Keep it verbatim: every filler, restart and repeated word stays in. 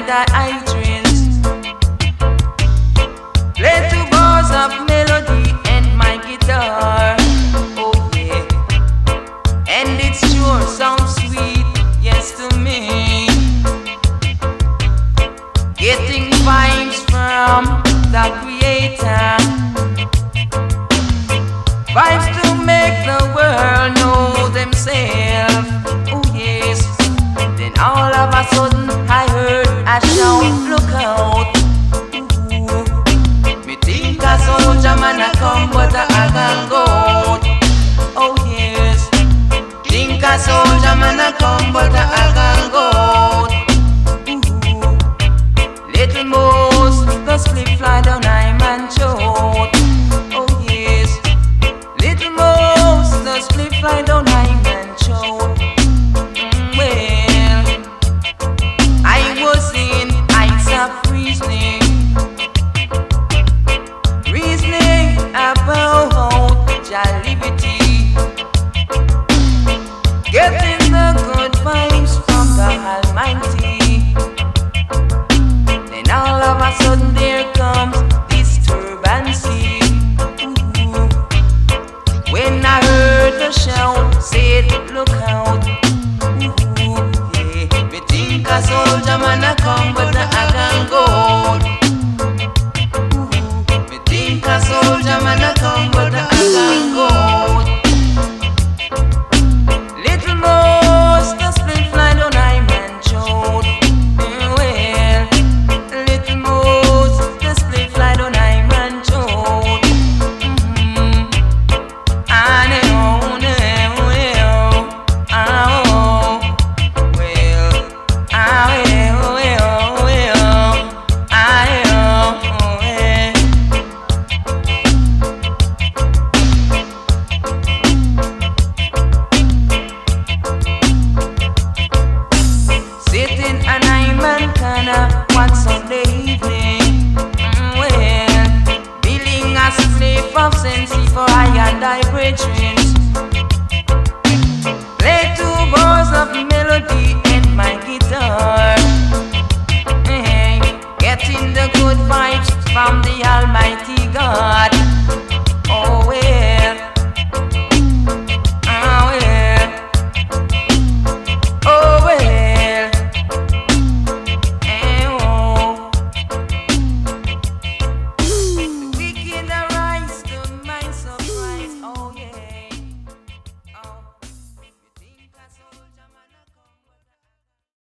the hydrants. Play two bars of melody and my guitar. Oh yeah, and it sure sounds sweet, yes to me. Getting vibes from the Creator, vibes to make the world know themselves. Oh yes. Then all of a sudden I heard a shout, look out. Ooh. Me think a soldier man a come, but a gang goat. Oh yes. Think a soldier man a come, but a gang goat. Ooh. Little mouse, the slip fly down I man throat. Oh yes. Little mouse, the slip fly down I man throat. Mm, well, I was in heights of reasoning, reasoning about jollibity, getting the good vibes from the Almighty. Then all of a sudden there comes disturbancy. Ooh. When I heard the shout, said look out. Ooh, yeah. Me think a soldier man a come, but a gang goat. Ooh. Me think a soldier man a come, but a gang goat. Little mouse, the split fly down I man throat. Well, little mouse, the split fly down I man throat. Mm-hmm. I know, know, know, oh, well, I will, will, will, I know, yeah. Sitting an Iman corner one Sunday evening, mm, well, feeling a slip of sensi for I and I brethren. Play two bars of melody and my guitar. Hey, getting the good vibes from the Almighty God.